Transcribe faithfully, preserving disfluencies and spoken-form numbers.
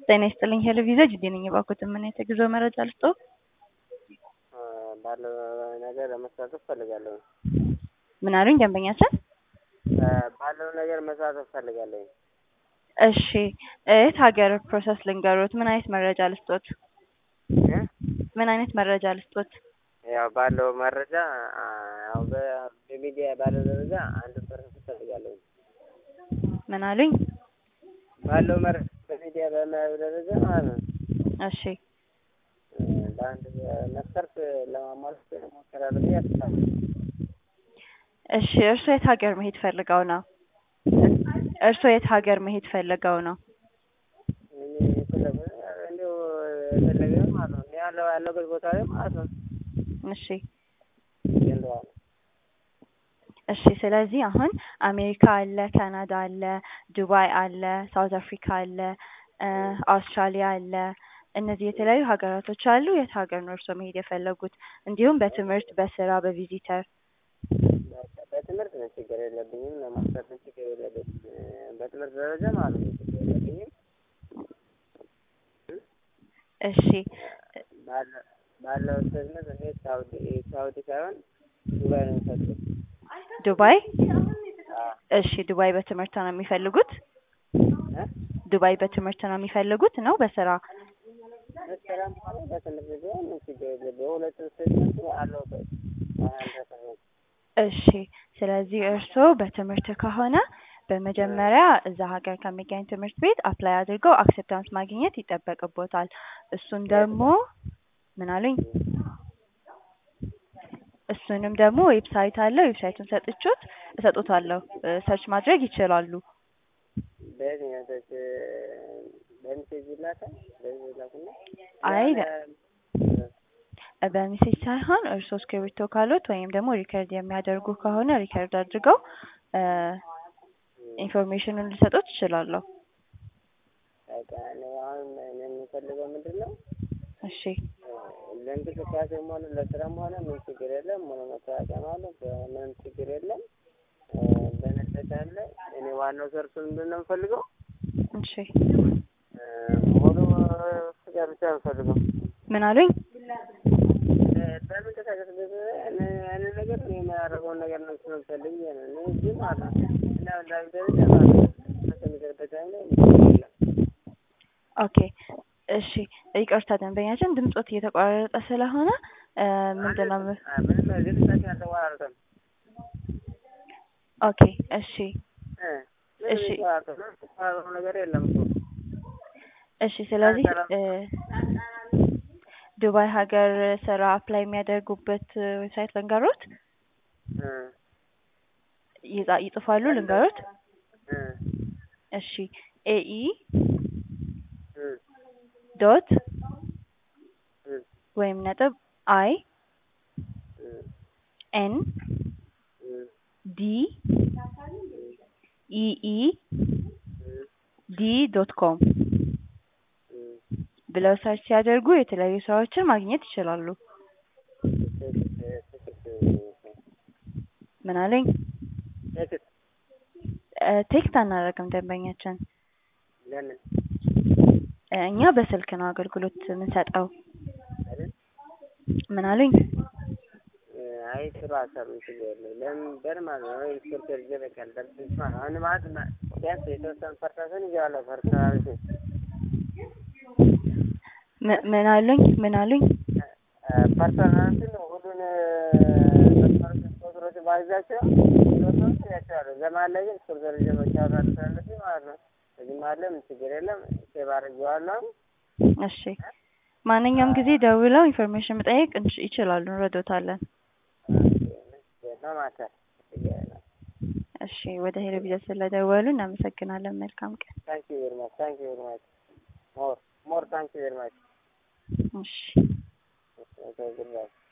ጤና ይስጥልኝ ሄለቪዛ ጅዴ ነኝ። እባክዎትን ምን የተጉዞ መረጃ ልስጥዎ? ባለው ነገር ለመሳተፍ ፈልጋለሁ። ምን አሉኝ ደንበኛችን? ባለው ነገር መሳተፍ ፈልጋለሁ። እሺ የት ሀገር ፕሮሰስ ልንገሮት? ምን አይነት መረጃ ልስጥዎት? ምን አይነት መረጃ ልስጥዎት? ያው ባለው መረጃ ያው በሚዲያ ባለው ደረጃ አንድ ፐርሰንት ፈልጋለሁ። ምን አሉኝ? ባለው መረጃ በሚዲያ በማየው ደረጃ ማለት ነው። እሺ በአንድ መስፈርት ለማሟላት እሞክራለሁ ብዬ አስባለሁ። እሺ እርሶ የት ሀገር መሄድ ፈልገው ነው? እርሶ የት ሀገር መሄድ ፈልገው ነው? እኔ የፈለገው እንደው የፈለገው ማለት ነው ያለው ያለበት ቦታ ላይ ማለት ነው። እሺ እንደው እሺ ስለዚህ አሁን አሜሪካ አለ፣ ካናዳ አለ፣ ዱባይ አለ፣ ሳውዝ አፍሪካ አለ፣ አውስትራሊያ አለ። እነዚህ የተለያዩ ሀገራቶች አሉ። የት ሀገር ነው እርሶ መሄድ የፈለጉት? እንዲሁም በትምህርት፣ በስራ፣ በቪዚተር? በትምህርት ነው ችግር የለብኝም። ለማስተር ችግር የለብኝም። በትምህርት ደረጃ ማለት ነው ችግር የለብኝም። እሺ ባለው ትምህርት እኔ ሳውዲ ሳውዲ ሳይሆን ዱባይ ነው የምፈልገው። ዱባይ? እሺ ዱባይ በትምህርት ነው የሚፈልጉት? ዱባይ በትምህርት ነው የሚፈልጉት ነው በስራ? በስራም ሆነ በትምህርት ቢሆን ችግር የለብኝም። ሁለቱም ስቴትመንት አለውበት። እሺ ስለዚህ እርሶ በትምህርት ከሆነ በመጀመሪያ እዛ ሀገር ከሚገኝ ትምህርት ቤት አፕላይ አድርገው አክሴፕታንስ ማግኘት ይጠበቅቦታል። እሱን ደግሞ ምን አሉኝ? እሱንም ደግሞ ዌብሳይት አለ። ዌብሳይቱን ሰጥቼዎት እሰጥዎታለሁ። ሰርች ማድረግ ይችላሉ። በየትኛው ሰርች? በሜሴጅ ይላካል? በዚህ ይላክና አይ በሜሴጅ ሳይሆን እርሶ እስክሪብቶ ካሉት ወይም ደግሞ ሪከርድ የሚያደርጉ ከሆነ ሪከርድ አድርገው ኢንፎርሜሽኑን ልሰጥዎት እችላለሁ። በቃ እኔ አሁን የምፈልገው ምንድን ነው? እሺ ለእንቅስቃሴም ሆነ ለስራም ሆነ ምን ችግር የለም። ሆነ መታወቂያ ማለት ምንም ችግር የለም። በነጠቅ አለ። እኔ ዋናው ሰርቶ ምንድን ነው የምፈልገው? እሺ ሙሉ ፍቃድ ብቻ ነው የምፈልገው። ምን አሉኝ? በመንቀሳቀስ እኔ ነገር እኔ የማያደርገውን ነገር ነው ስለምፈልግ ነው። እኔ እዚህ ማለት ነው እና እንዳል ደረጃ ማለት ነው ከሚደርበት አይነት ኦኬ እሺ ይቅርታ ደንበኛችን ድምጾት እየተቋረጠ ስለሆነ ምንድነው? ምንም ድምጻችን አልተቋረጠም። ኦኬ እሺ እሺ ነገር የለም እኮ። እሺ ስለዚህ ዱባይ ሀገር ስራ አፕላይ የሚያደርጉበት ዌብሳይት ልንገሮት? ይጽፋሉ ልንገሮት? እሺ ኤኢ ዶት ወይም ነጥብ አይ ኤን ዲ ኢኢ ዲ ዶት ኮም ብለው ሰርች ሲያደርጉ የተለያዩ ስራዎችን ማግኘት ይችላሉ። ምን አለኝ? ቴክስት አናደርግም ደንበኛችን። ለምን? እኛ በስልክ ነው አገልግሎት የምንሰጠው። ምን አሉኝ? አይ ጥሩ ሀሳብ ነው። ችግር የለም። ለምን በርማን ነው ስፖርት ይጀበቃል። ደርሶ አሁን ማለት ቢያንስ የተወሰነ ፐርሰንት ይዘዋል። ፐርሰንት ምን አሉኝ? ምን አሉኝ? ፐርሰንት ሁሉን ቁጥሮች ባይዛቸው ቁጥሮች ያቻሉ ዘማን ላይ ግን ስፖርት ደረጃ መጫወት አለበት ማለት ነው። እዚህ ማለት ምን ችግር የለም። ተባረጋለሁ። እሺ ማንኛውም ጊዜ ደውለው ኢንፎርሜሽን መጠየቅ ይችላሉ። እንረዳዎታለን። እሺ ወደ ሄለቪዛ ስለደወሉ እናመሰግናለን። መልካም ቀን። ታንክ ዩ ቬሪ ማች ታንክ ዩ ቬሪ ማች ሞር ሞር ታንክ ዩ ቬሪ ማች። እሺ ኦኬ ጉድ ባይ